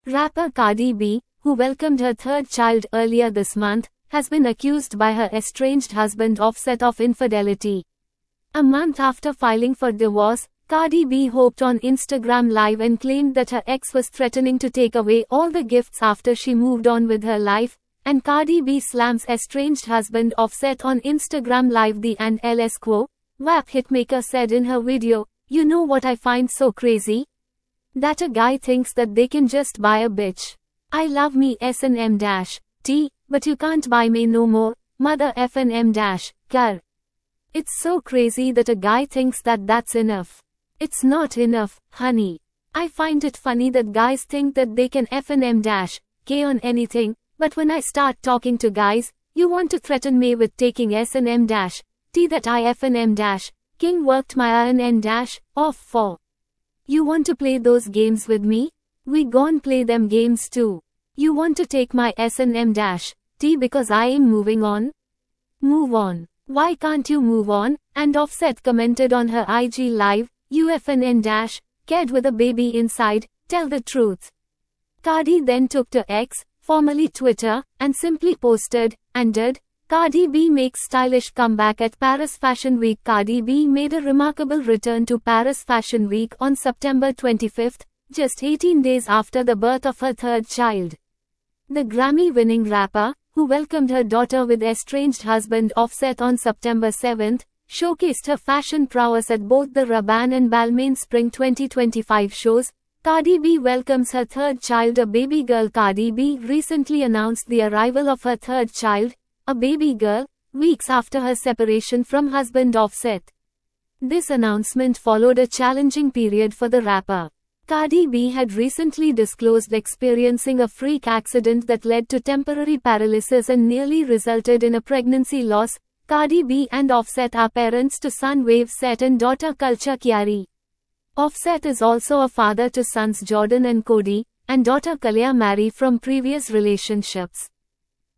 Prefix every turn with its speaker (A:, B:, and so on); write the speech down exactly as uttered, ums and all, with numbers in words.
A: Rapper Cardi B, who welcomed her third child earlier this month, has been accused by her estranged husband Offset of infidelity. A month after filing for divorce, Cardi B hopped on Instagram Live and claimed that her ex was threatening to take away all the gifts after she moved on with her life, and Cardi B slams estranged husband Offset on Instagram Live. The and L S Quo, W A P hitmaker said in her video, "You know what I find so crazy? That a guy thinks that they can just buy a bitch. I love me S and M dash T, but you can't buy me no more, mother F and M dash car. It's so crazy that a guy thinks that that's enough. It's not enough, honey. I find it funny that guys think that they can F and M dash K on anything, but when I start talking to guys, you want to threaten me with taking S and M dash T that I F and M dash King worked my I and N dash off for. You want to play those games with me? We gon' play them games too. You want to take my S and M dash T because I am moving on? Move on. Why can't you move on?" And Offset commented on her I G Live, "U F N N dash kid with a baby inside, tell the truth." Cardi then took to X, formerly Twitter, and simply posted, "And did Cardi B makes stylish comeback at Paris Fashion Week." Cardi B made a remarkable return to Paris Fashion Week on September twenty-fifth, just eighteen days after the birth of her third child. The Grammy-winning rapper, who welcomed her daughter with estranged husband Offset on September seventh, showcased her fashion prowess at both the Rabanne and Balmain Spring twenty twenty-five shows. Cardi B welcomes her third child, a baby girl. Cardi B recently announced the arrival of her third child, a baby girl, weeks after her separation from husband Offset. This announcement followed a challenging period for the rapper. Cardi B had recently disclosed experiencing a freak accident that led to temporary paralysis and nearly resulted in a pregnancy loss. Cardi B and Offset are parents to son Wavesset and daughter Kulcha Kyari. Offset is also a father to sons Jordan and Cody, and daughter Kalya Mari from previous relationships.